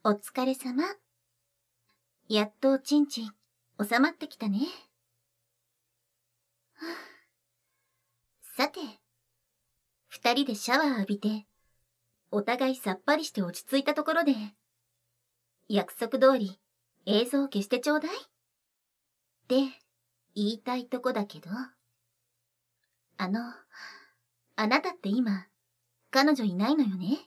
お疲れ様。やっとおちんちん収まってきたね。さて、二人でシャワー浴びて、お互いさっぱりして落ち着いたところで、約束通り映像を消してちょうだい。って言いたいとこだけど、あなたって今、彼女いないのよね？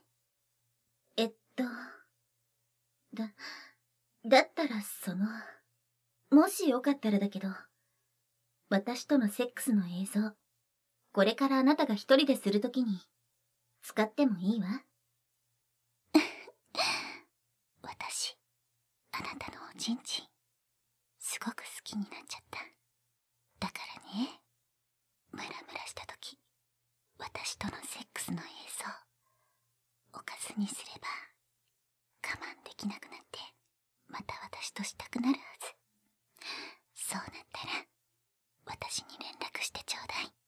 だったらもしよかったらだけど、私とのセックスの映像、これからあなたが一人でするときに、使ってもいいわ。私、あなたのおちんちん、すごく好きになっちゃった。だからね、ムラムラしたとき、私とのセックスの映像、おかずにすれば、我慢できなくなって、また私としたくなるはず。そうなったら、私に連絡してちょうだい。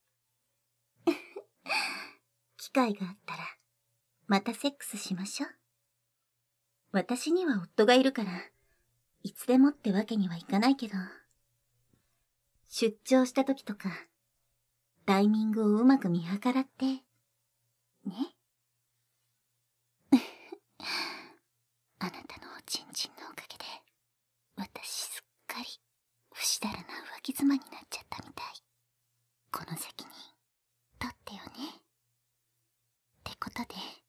機会があったら、またセックスしましょう。私には夫がいるから、いつでもってわけにはいかないけど、出張した時とか、タイミングをうまく見計らって、ね。あなたのおちんちんのおかげで、私すっかり不死だらな浮気妻になっちゃったみたい。この責任、取ってよね。ってことで、